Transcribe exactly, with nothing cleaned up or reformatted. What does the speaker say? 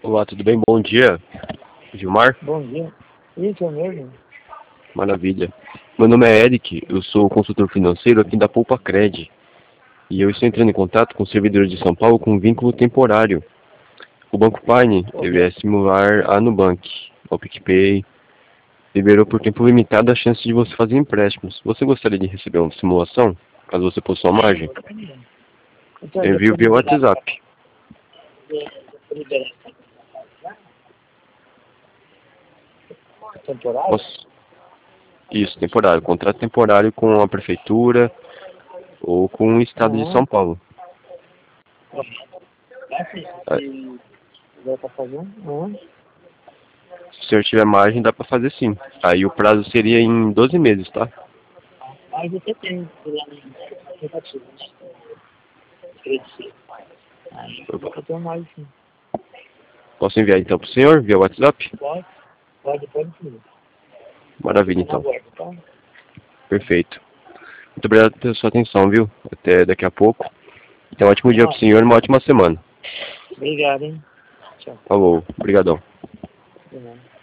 Olá, tudo bem? Bom dia, Gilmar. Bom dia. Isso é mesmo? Maravilha. Meu nome é Eric, eu sou consultor financeiro aqui da Poupa Cred. E eu estou entrando em contato com o servidor de São Paulo com um vínculo temporário. O Banco Pine, ele é similar à Nubank, ao PicPay. Liberou por tempo limitado a chance de você fazer empréstimos. Você gostaria de receber uma simulação, caso você possua margem? Então, Eu envio via WhatsApp. temporário? Posso- Isso, temporário. Contrato temporário com a prefeitura ou com o estado de Uhum. São Paulo. É, Se quiser pra fazer um? Uhum. Se o senhor tiver margem, dá para fazer sim. Aí o prazo seria em doze meses, tá? Mas você tem lá no aplicativo, né? Crescer. Aí eu tenho mais sim. Posso enviar então para o senhor via WhatsApp? Pode, pode, pode sim. Maravilha, Fica na então. guarda, tá? Perfeito. Muito obrigado pela sua atenção, viu? Até daqui a pouco. Então, um ótimo dia para o Ah, senhor e uma ótima semana. obrigado, hein? Tchau. Falou. Obrigadão. De nada.